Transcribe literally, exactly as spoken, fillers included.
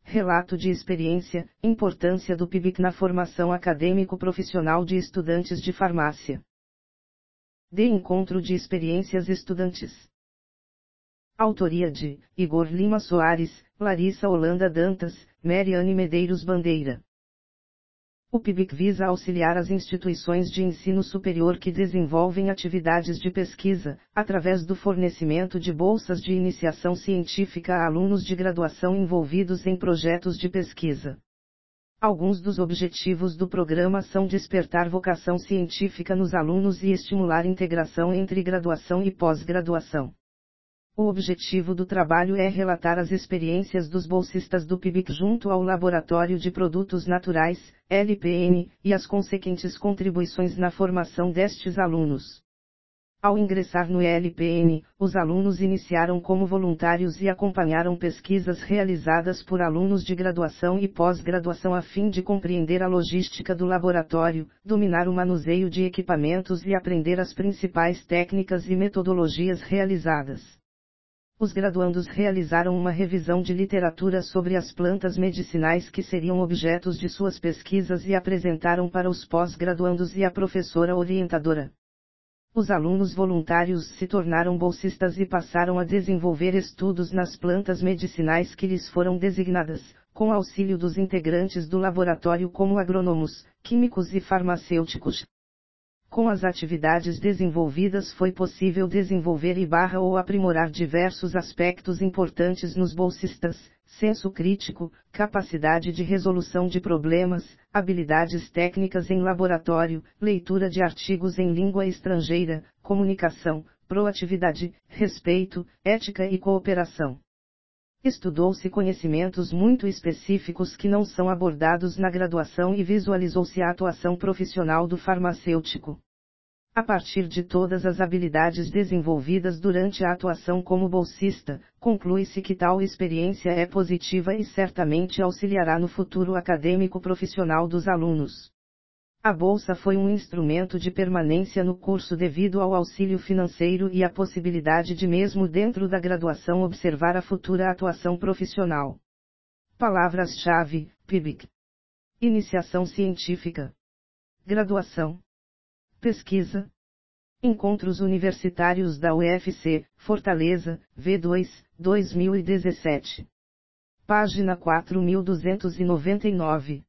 Relato de experiência, importância do P I B I C na formação acadêmico-profissional de estudantes de farmácia. De encontro de experiências estudantes. Autoria de Igor Lima Soares, Larissa Holanda Dantas, Mariane Medeiros Bandeira. O P I B I C visa auxiliar as instituições de ensino superior que desenvolvem atividades de pesquisa, através do fornecimento de bolsas de iniciação científica a alunos de graduação envolvidos em projetos de pesquisa. Alguns dos objetivos do programa são despertar vocação científica nos alunos e estimular integração entre graduação e pós-graduação. O objetivo do trabalho é relatar as experiências dos bolsistas do P I B I C junto ao Laboratório de Produtos Naturais, L P N, e as consequentes contribuições na formação destes alunos. Ao ingressar no L P N, os alunos iniciaram como voluntários e acompanharam pesquisas realizadas por alunos de graduação e pós-graduação a fim de compreender a logística do laboratório, dominar o manuseio de equipamentos e aprender as principais técnicas e metodologias realizadas. Os graduandos realizaram uma revisão de literatura sobre as plantas medicinais que seriam objetos de suas pesquisas e apresentaram para os pós-graduandos e a professora orientadora. Os alunos voluntários se tornaram bolsistas e passaram a desenvolver estudos nas plantas medicinais que lhes foram designadas, com auxílio dos integrantes do laboratório como agrônomos, químicos e farmacêuticos. Com as atividades desenvolvidas foi possível desenvolver e barra ou aprimorar diversos aspectos importantes nos bolsistas: senso crítico, capacidade de resolução de problemas, habilidades técnicas em laboratório, leitura de artigos em língua estrangeira, comunicação, proatividade, respeito, ética e cooperação. Estudou-se conhecimentos muito específicos que não são abordados na graduação e visualizou-se a atuação profissional do farmacêutico. A partir de todas as habilidades desenvolvidas durante a atuação como bolsista, conclui-se que tal experiência é positiva e certamente auxiliará no futuro acadêmico profissional dos alunos. A bolsa foi um instrumento de permanência no curso devido ao auxílio financeiro e à possibilidade de mesmo dentro da graduação observar a futura atuação profissional. Palavras-chave: P I B I C. Iniciação científica. Graduação. Pesquisa. Encontros Universitários da U F C, Fortaleza, V dois, dois mil e dezessete. Página quatro mil duzentos e noventa e nove.